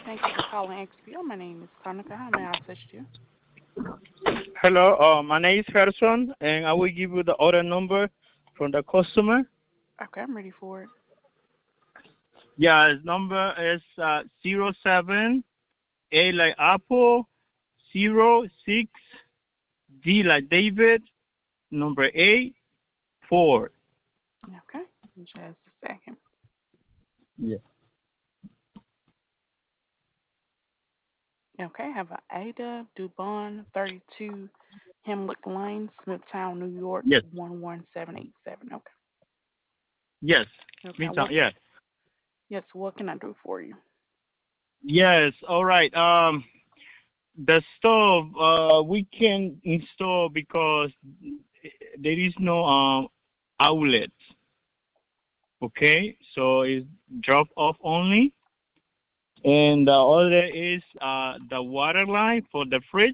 Thank you for calling XPO. My name is Kanika. How may I assist you? Hello, my name is Gerson, and I will give you the order number from the customer. Okay, I'm ready for it. Yeah, his number is 07 A like Apple, 06 D like David, number 8 4. Okay, just a second. Yeah. Okay, I have a Ada Dubon, 32 Hemlock Lane, Smithtown, New York, Yes. 11787. Okay. Yes. Okay, Midtown. Yes. yes, what can I do for you? Yes. All right. The stove we can install because there is no outlet. Okay, so it's drop off only. And the other is the water line for the fridge.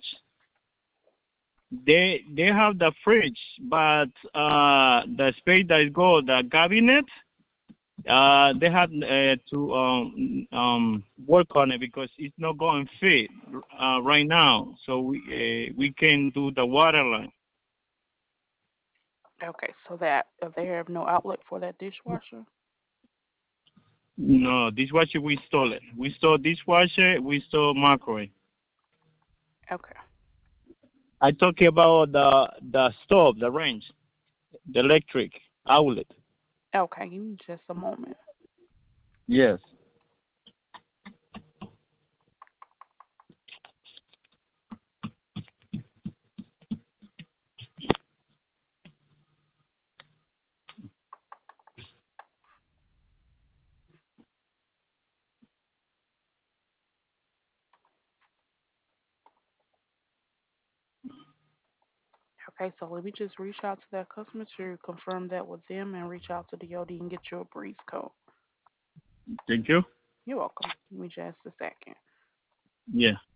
They have the fridge, but the space that go the cabinet, they have to work on it because it's not going fit right now. So we can do the water line. Okay, so that they have no outlet for that dishwasher? No, dishwasher we install it. We install dishwasher. We install microwave. Okay. I talking about the stove, the range, the electric outlet. Okay, give me just a moment. Yes. Okay, so let me just reach out to that customer to confirm that with them and reach out to the OD and get you a brief code. Thank you. You're welcome. Give me just a second. Yeah.